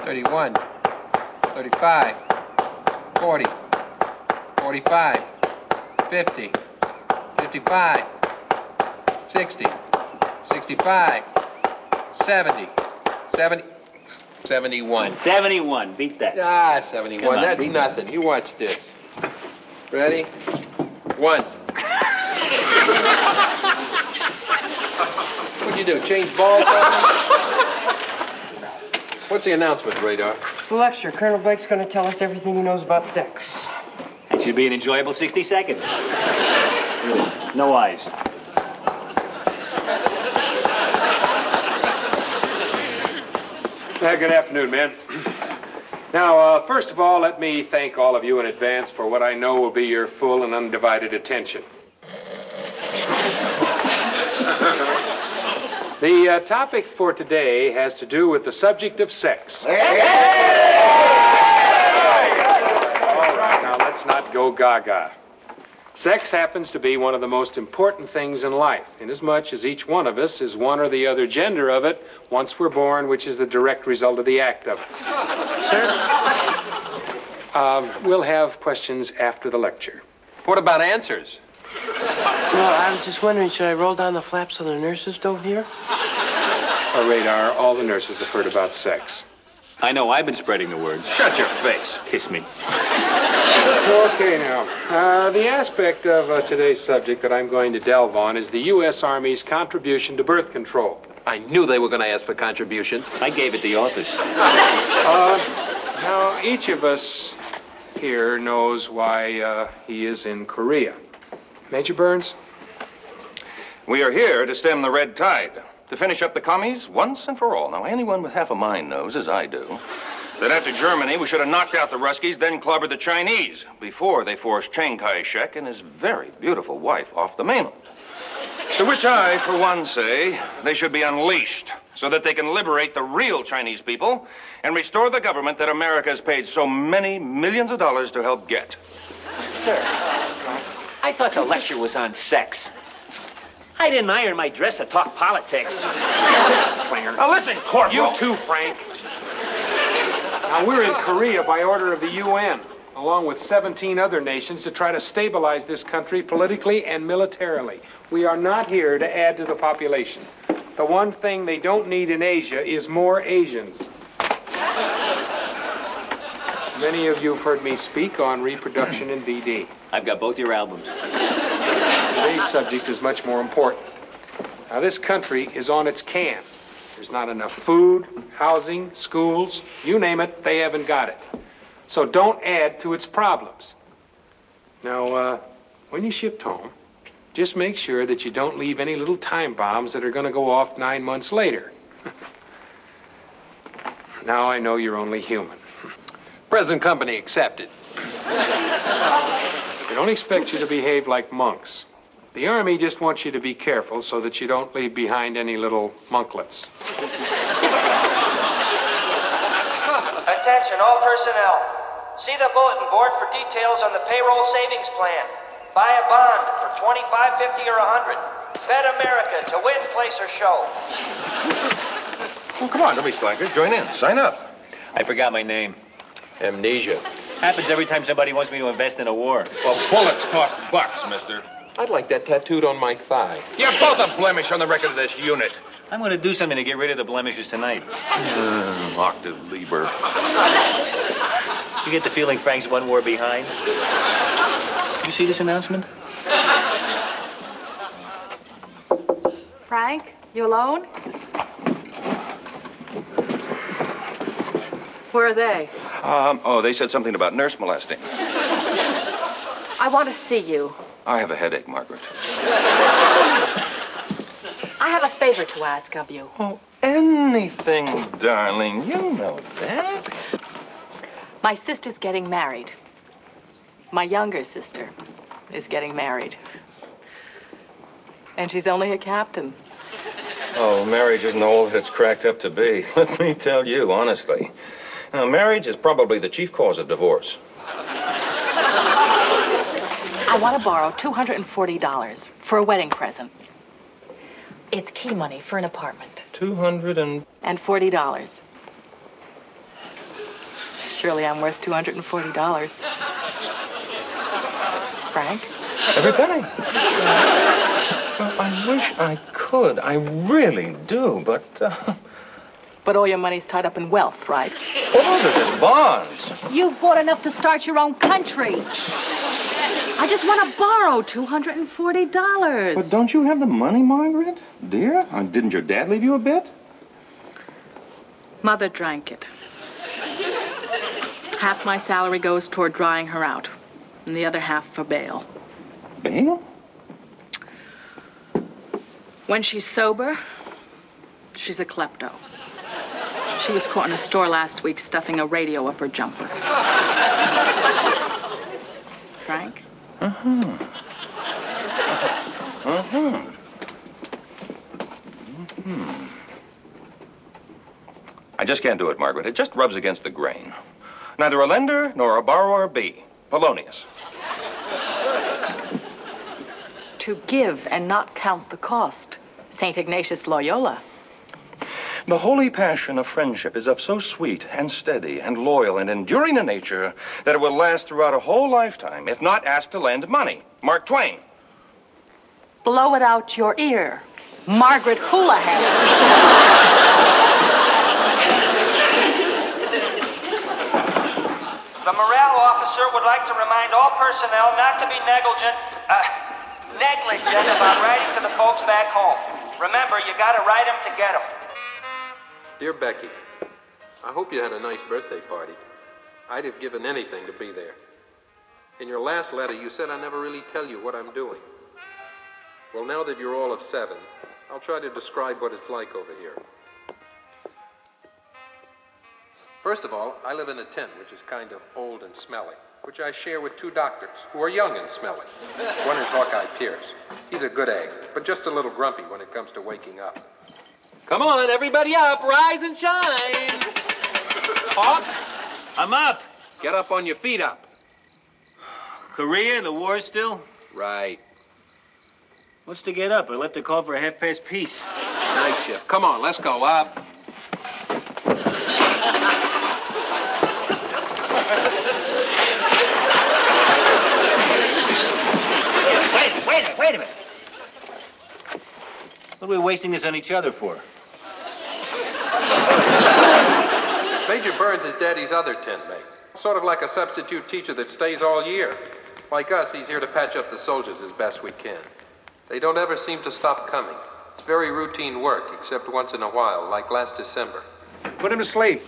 31, 35, 40, 45, 50, 55, 60, 65, 70, 71. 71, beat that. Ah, 71, that's nothing. You watch this. Ready? 1. What'd you do, change balls on me? What's the announcement, Radar? The lecture. Colonel Blake's going to tell us everything he knows about sex. That should be an enjoyable 60 seconds. Here it is. No eyes. Good afternoon, men. Now, first of all, let me thank all of you in advance for what I know will be your full and undivided attention. The topic for today has to do with the subject of sex. All right, now let's not go gaga. Sex happens to be one of the most important things in life, inasmuch as each one of us is one or the other gender of it once we're born, which is the direct result of the act of it. Sir? We'll have questions after the lecture. What about answers? Well, I was just wondering, should I roll down the flaps so the nurses don't hear? Radar, all the nurses have heard about sex. I know, I've been spreading the word. Shut your face. Kiss me. Okay, now, the aspect of today's subject that I'm going to delve on is the U.S. Army's contribution to birth control. I knew they were going to ask for contributions. I gave it the office. Now, each of us here knows why he is in Korea. Major Burns? We are here to stem the red tide, to finish up the commies once and for all. Now, anyone with half a mind knows, as I do, that after Germany, we should have knocked out the Ruskies, then clobbered the Chinese, before they forced Chiang Kai-shek and his very beautiful wife off the mainland. To which I, for one, say they should be unleashed so that they can liberate the real Chinese people and restore the government that America has paid so many millions of dollars to help get. Sir, I thought the lecture was on sex. I didn't iron my dress to talk politics. Now listen, Corporal. You too, Frank. Now, we're in Korea by order of the UN, along with 17 other nations, to try to stabilize this country politically and militarily. We are not here to add to the population. The one thing they don't need in Asia is more Asians. Many of you have heard me speak on reproduction and BD. I've got both your albums. Today's subject is much more important. Now, this country is on its can. There's not enough food, housing, schools, you name it, they haven't got it. So don't add to its problems. Now, when you shipped home, just make sure that you don't leave any little time bombs that are going to go off 9 months later. Now I know you're only human. Present company accepted. We don't expect you to behave like monks. The Army just wants you to be careful so that you don't leave behind any little monklets. Attention, all personnel. See the bulletin board for details on the payroll savings plan. Buy a bond for $25, $50, or $100. Bet America to win, place, or show. Well, come on, don't be slackers. Join in. Sign up. I forgot my name. Amnesia. Happens every time somebody wants me to invest in a war. Well, bullets cost bucks, mister. I'd like that tattooed on my thigh. You're both a blemish on the record of this unit. I'm going to do something to get rid of the blemishes tonight. Octave Lieber. You get the feeling Frank's one war behind? You see this announcement? Frank, you alone? Where are they? They said something about nurse molesting. I want to see you. I have a headache, Margaret. I have a favor to ask of you. Oh, anything, darling. You know that. My sister's getting married. My younger sister is getting married. And she's only a captain. Oh, marriage isn't all that it's cracked up to be. Let me tell you, honestly. Now, marriage is probably the chief cause of divorce. I want to borrow $240 for a wedding present. It's key money for an apartment. $240. And $40. Surely I'm worth $240. Frank? Every penny. Well, I wish I could. I really do, but... But all your money's tied up in wealth, right? Well, those are just bonds. You've bought enough to start your own country. I just want to borrow $240. But don't you have the money, Margaret? Dear, didn't your dad leave you a bit? Mother drank it. Half my salary goes toward drying her out, and the other half for bail. Bail? When she's sober, she's a klepto. She was caught in a store last week stuffing a radio up her jumper. Frank? Uh-huh. Uh-huh. Mm-hmm. I just can't do it, Margaret. It just rubs against the grain. Neither a lender nor a borrower be. Polonius. To give and not count the cost. St. Ignatius Loyola. The holy passion of friendship is of so sweet and steady and loyal and enduring a nature that it will last throughout a whole lifetime, if not asked to lend money. Mark Twain. Blow it out your ear. Margaret Houlihan. The morale officer would like to remind all personnel not to be negligent about writing to the folks back home. Remember, you gotta write them to get them. Dear Becky, I hope you had a nice birthday party. I'd have given anything to be there. In your last letter, you said I never really tell you what I'm doing. Well, now that you're all of 7, I'll try to describe what it's like over here. First of all, I live in a tent, which is kind of old and smelly, which I share with 2 doctors, who are young and smelly. One is Hawkeye Pierce. He's a good egg, but just a little grumpy when it comes to waking up. Come on, everybody up, rise and shine. Hawk? I'm up. Get up on your feet up. Korea, the war still? Right. What's to get up? I left a call for a half-past peace. Night shift. Come on, let's go up. Wait a minute. What are we wasting this on each other for? Major Burns is Daddy's other tent mate. Sort of like a substitute teacher that stays all year. Like us, he's here to patch up the soldiers as best we can. They don't ever seem to stop coming. It's very routine work, except once in a while, like last December. Put him to sleep.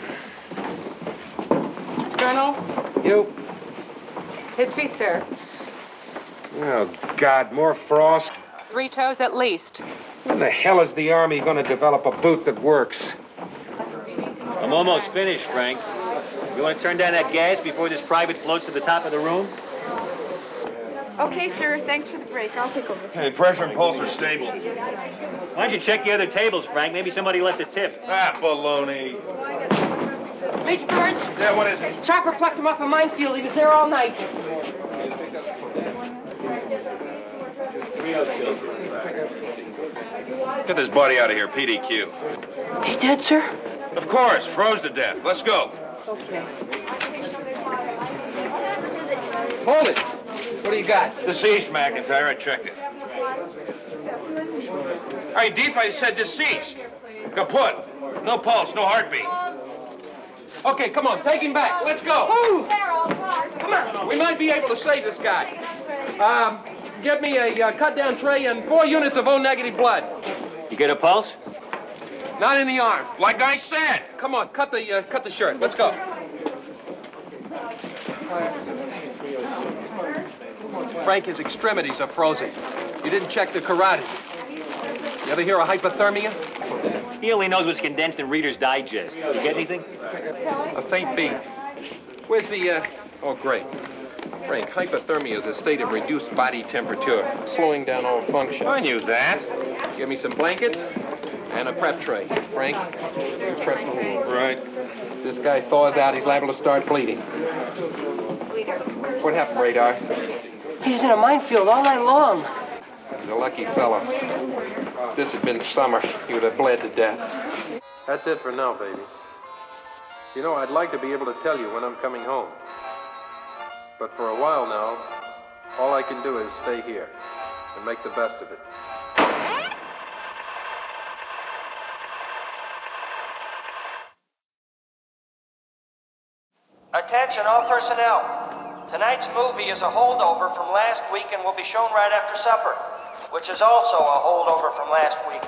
Colonel? You. His feet, sir. Oh, God, more frost. 3 toes at least. When the hell is the Army going to develop a boot that works? I'm almost finished, Frank. You want to turn down that gas before this private floats to the top of the room? Okay, sir. Thanks for the break. I'll take over. Hey, pressure and pulse are stable. Why don't you check the other tables, Frank? Maybe somebody left a tip. Ah, baloney. Major Burns, Yeah, what is it? chopper plucked him off a minefield. He was there all night. Get this body out of here, PDQ. He dead, sir? Of course, froze to death. Let's go. Okay. Hold it. What do you got? Deceased, McIntyre. I checked it. Hey, Deep, I said deceased. Kaput. No pulse, no heartbeat. Okay, come on, take him back. Let's go. Come on. We might be able to save this guy. Get me a cut-down tray and 4 units of O-negative blood. You get a pulse? Not in the arm. Like I said. Come on, cut the shirt. Let's go. Frank, his extremities are frozen. You didn't check the carotid. You ever hear of hypothermia? He only knows what's condensed in Reader's Digest. You get anything? A faint beat. Where's the, Oh, great. Frank, hypothermia is a state of reduced body temperature, slowing down all functions. I knew that. Give me some blankets and a prep tray. Frank, you prep the wound. Right. This guy thaws out, he's liable to start bleeding. What happened, Radar? He was in a minefield all night long. He's a lucky fellow. If this had been summer, he would have bled to death. That's it for now, baby. You know, I'd like to be able to tell you when I'm coming home. But for a while now, all I can do is stay here and make the best of it. Attention all personnel. Tonight's movie is a holdover from last week and will be shown right after supper, which is also a holdover from last week.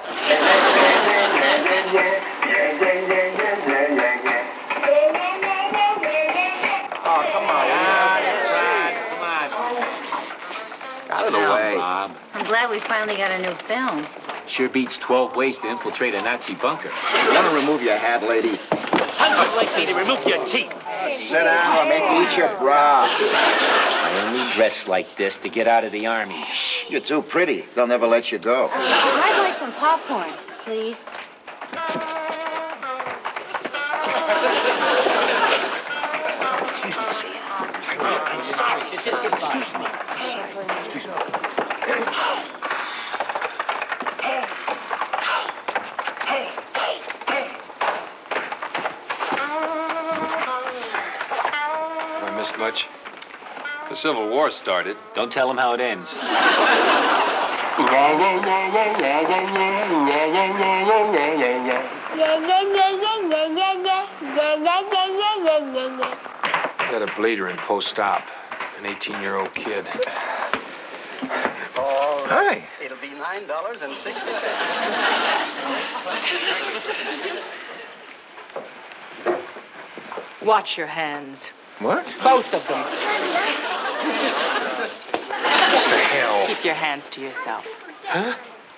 Oh, come on. Come on. Out of the way. Bob. I'm glad we finally got a new film. Sure beats 12 ways to infiltrate a Nazi bunker. You want to remove your hat, lady? How'd you like me to remove your teeth? Sit down or make you eat your bra. I only dress like this to get out of the army. You're too pretty. They'll never let you go. I'd like some popcorn, please. Excuse me, sir. I'm sorry. Just excuse me. I'm sorry. Excuse me. Have I missed much? The Civil War started. Don't tell him how it ends. Got a bleeder in post-op. An 18-year-old kid. All right. Hi. It'll be $9.60. Watch your hands. What? Both of them. What the hell? Keep your hands to yourself. Huh?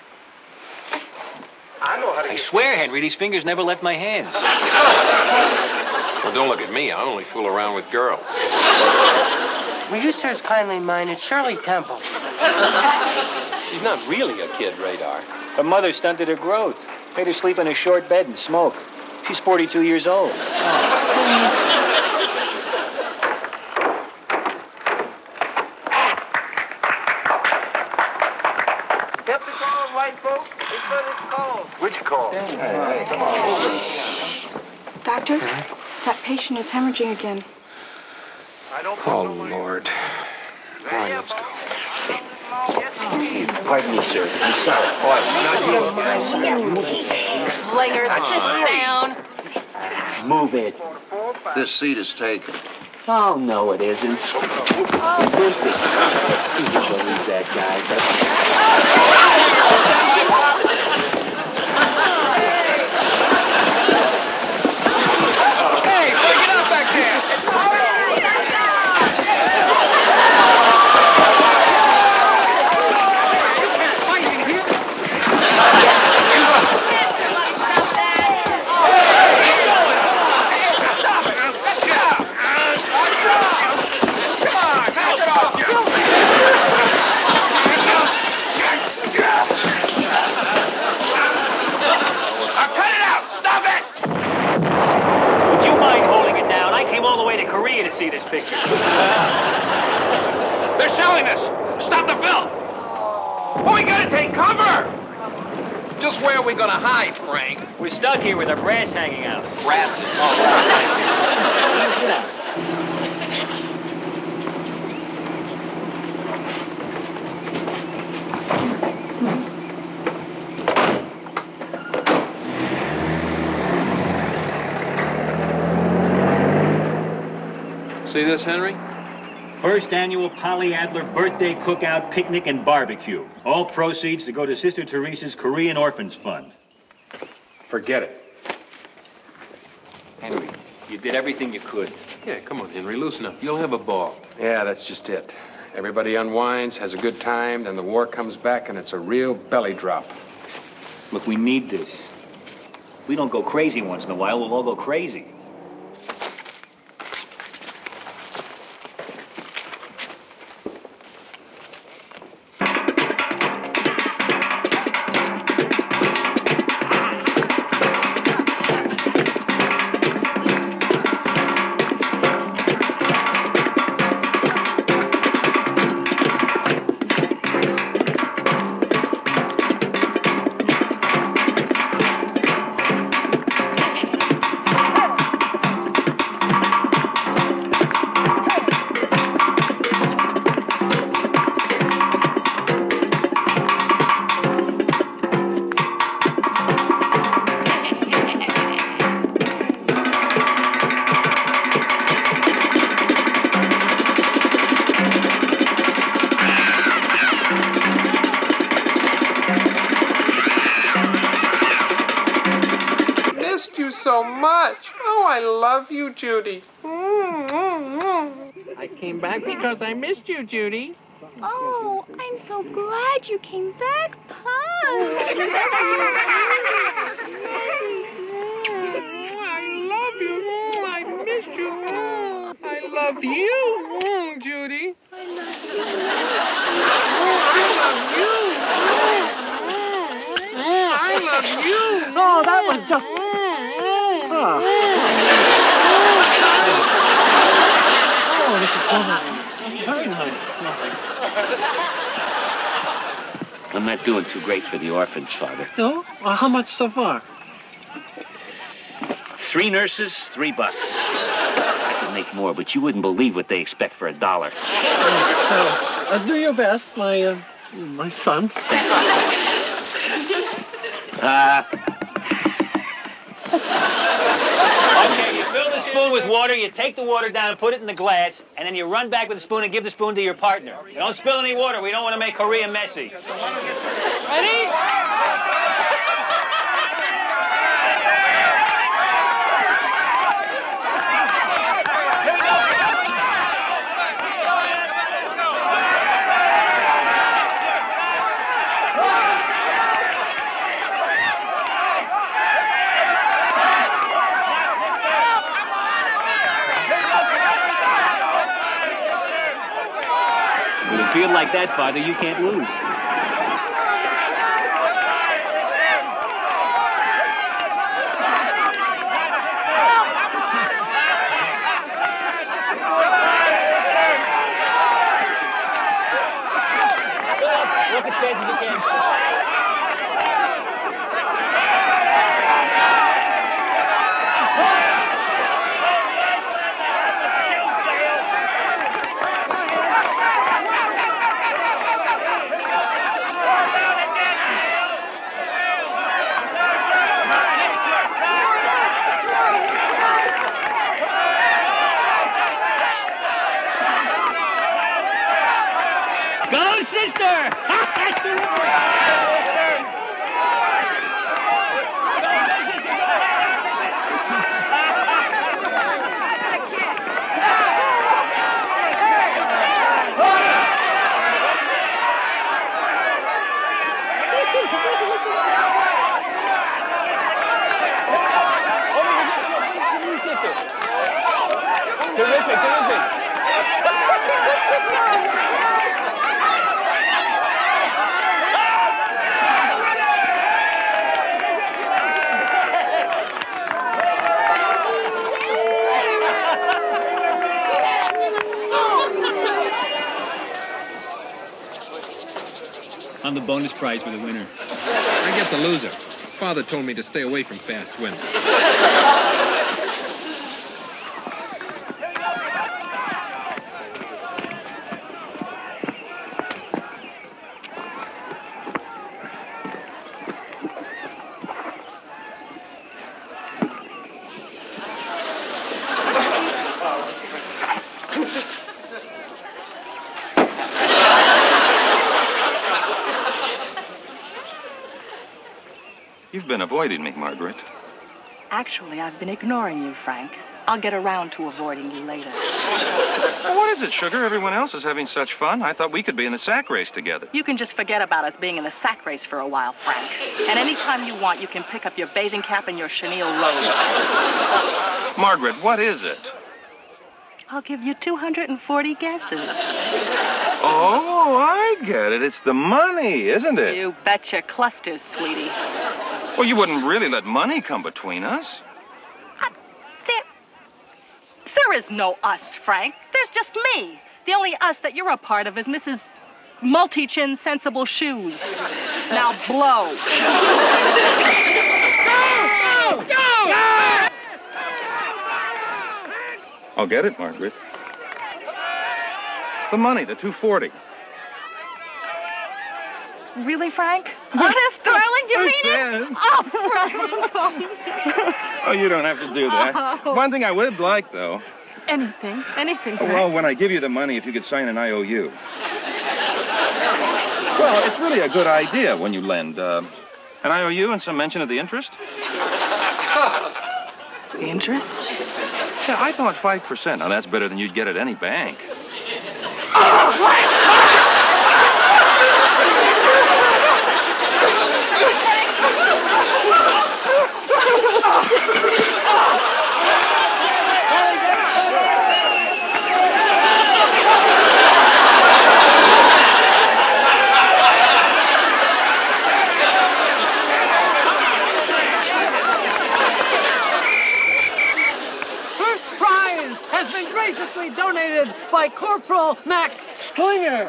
I swear, Henry, these fingers never left my hands. Well, don't look at me. I only fool around with girls. Will you sirs kindly mind? It's Shirley Temple. She's not really a kid, Radar. Her mother stunted her growth. Made her sleep in a short bed and smoke. She's 42 years old. Get the call, right, folks? It's for this call. Which call? Hey, come on. Doctor, that patient is hemorrhaging again. Oh, Lord. All right, let's go. Pardon me, sir. I'm sorry. Later, sit down. Move it. This seat is taken. Oh, no, it isn't. It's empty. You can believe that guy. Hey, break it up back there! Korea to see this picture. They're showing us! Stop the film! Oh, we gotta take cover! Just where are we gonna hide, Frank? We're stuck here with our brass hanging out. Brasses. See this, Henry? First annual Polly Adler birthday cookout, picnic, and barbecue. All proceeds to go to Sister Teresa's Korean Orphans Fund. Forget it. Henry, you did everything you could. Yeah, come on, Henry, loosen up. You'll have a ball. Yeah, that's just it. Everybody unwinds, has a good time, then the war comes back and it's a real belly drop. Look, we need this. If we don't go crazy once in a while, we'll all go crazy. missed you so much. Oh, I love you, Judy. I came back because I missed you, Judy. Oh, I'm so glad you came back, Pop. I love you. I missed you. I love you, Judy. I love you. Oh, that was just... Oh, this is lovely. Very nice. I'm not doing too great for the orphans, Father. No? Well, how much so far? 3 nurses, $3. I could make more, but you wouldn't believe what they expect for $1. Do your best, my son. Okay, you fill the spoon with water, you take the water down and put it in the glass, and then you run back with the spoon and give the spoon to your partner. You don't spill any water. We don't want to make Korea messy. Ready? With a field like that, Father, you can't lose. Walk as fast as you can. Go, sister! Terrific, terrific. I'm the bonus prize for the winner. I get the loser. Father told me to stay away from fast winners. You've been avoiding me, Margaret. Actually, I've been ignoring you, Frank. I'll get around to avoiding you later. Well, what is it, Sugar? Everyone else is having such fun. I thought we could be in the sack race together. You can just forget about us being in the sack race for a while, Frank. And anytime you want, you can pick up your bathing cap and your chenille robe. Margaret, what is it? I'll give you 240 guesses. Oh, I get it. It's the money, isn't it? You bet your clusters, sweetie. Well, you wouldn't really let money come between us. There is no us, Frank. There's just me. The only us that you're a part of is Mrs. Multi-Chin Sensible Shoes. Now blow. Go! Go! I'll get it, Margaret. The money, the 240. Really, Frank? Honest, darling, you mean it? Oh, Frank. Oh, you don't have to do that. Oh. One thing I would like, though. Anything, Frank. Well, when I give you the money, if you could sign an IOU. Well, it's really a good idea when you lend. An IOU and some mention of the interest? Interest? Yeah, I thought 5%. Now, that's better than you'd get at any bank. First prize has been graciously donated by Corporal Max Klinger.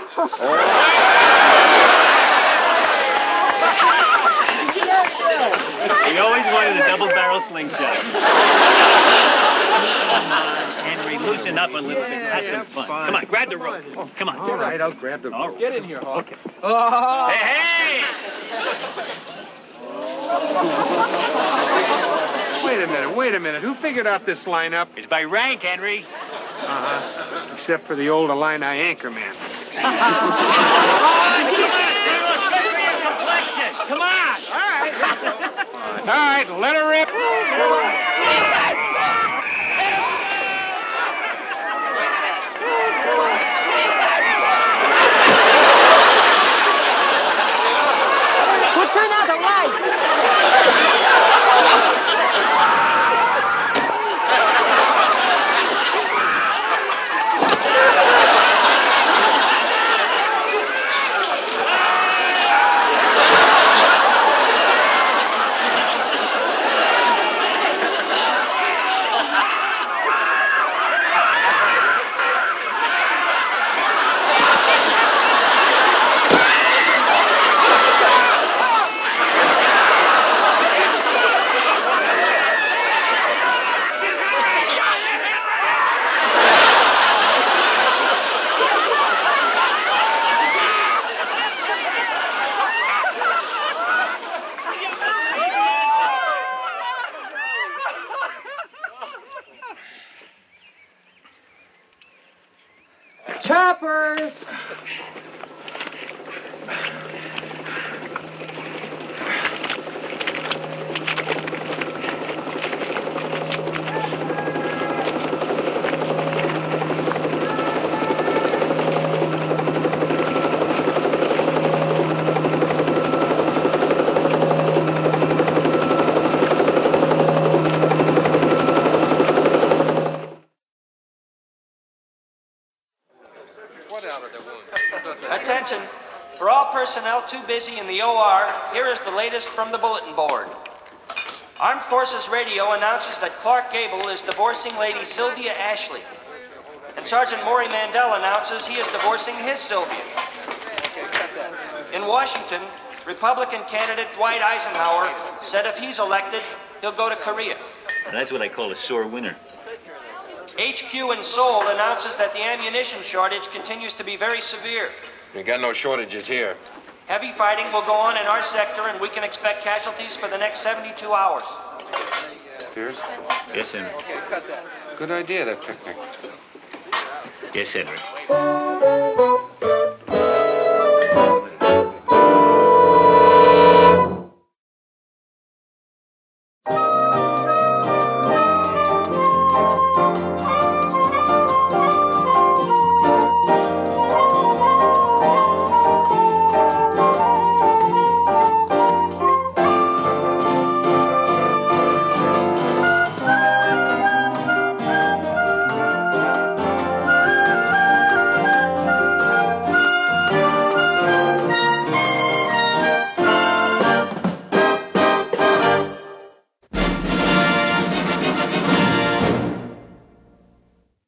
We always wanted a double-barrel slingshot. Come on, Henry, loosen up a little bit. Have some fun. Come on, grab the rope. Come on. All right, I'll grab the rope. Get in here, Hawk. Okay. Oh. Hey! Wait a minute. Who figured out this lineup? It's by rank, Henry. Uh-huh. Except for the old Illini anchorman. Come on. All right, let her rip. We'll turn out the lights. Choppers! Attention. For all personnel too busy in the OR, here is the latest from the bulletin board. Armed Forces Radio announces that Clark Gable is divorcing Lady Sylvia Ashley. And Sergeant Maury Mandel announces he is divorcing his Sylvia. In Washington, Republican candidate Dwight Eisenhower said if he's elected, he'll go to Korea. That's what I call a sore winner. HQ in Seoul announces that the ammunition shortage continues to be very severe. We got no shortages here. Heavy fighting will go on in our sector, and we can expect casualties for the next 72 hours. Pierce? Yes, Henry. Good idea, that picnic. Yes, Henry.